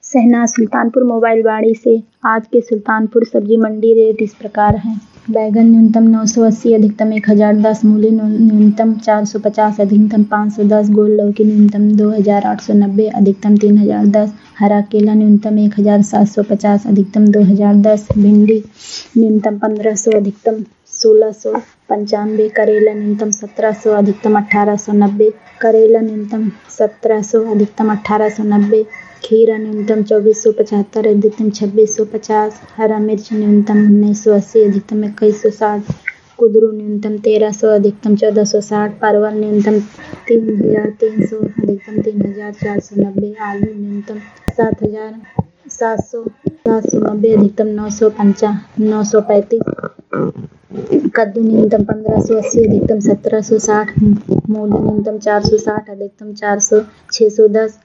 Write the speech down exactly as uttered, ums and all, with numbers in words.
Shehnaaz Sultanpur mobile वाड़ी से। आज के सुल्तानपुर सब्जी मंडी रेट इस प्रकार हैं। बैगन न्यूनतम नौ सौ अस्सी, अधिकतम एक हज़ार दस, मूली न्यूनतम चार सौ पचास, अधिकतम पाँच सौ दस, गोल लौकी न्यूनतम दो हज़ार आठ सौ नब्बे, अधिकतम तीन हज़ार दस, हरा केला न्यूनतम एक हज़ार सात सौ पचास, अधिकतम दो हज़ार दस, भिंडी न्यूनतम पंद्रह सौ, अधिकतम सोलह सौ पंचानवे, करेला न्यूनतम सत्रह सौ, अधिकतम अठारह सौ नब्बे, करेला न्यूनतम सत्रह सौ, अधिकतम अठारह सौ नब्बे, खीरा न्यूनतम चौबीस सौ पचहत्तर, अधिकतम छब्बीस सौ पचास, हरा मिर्च न्यूनतम उन्नीस सौ अस्सी, अधिकतम इक्कीस सौ साठ, कुदरू न्यूनतम तेरह सौ, अधिकतम चौदह सौ साठ, परवल न्यूनतम तीन हज़ार तीन सौ, अधिकतम तीन हज़ार चार सौ नब्बे, आलू न्यूनतम सात हज़ार सात सौ सात सौ नब्बे, अधिकतम नौ सौ पंचा नौ सौ पैंतीस, कद्दू न्यूनतम पंद्रह सौ अस्सी, अधिकतम सत्रह सौ साठ, मूली न्यूनतम चार सौ साठ, अधिकतम चार सौ छः सौ दस,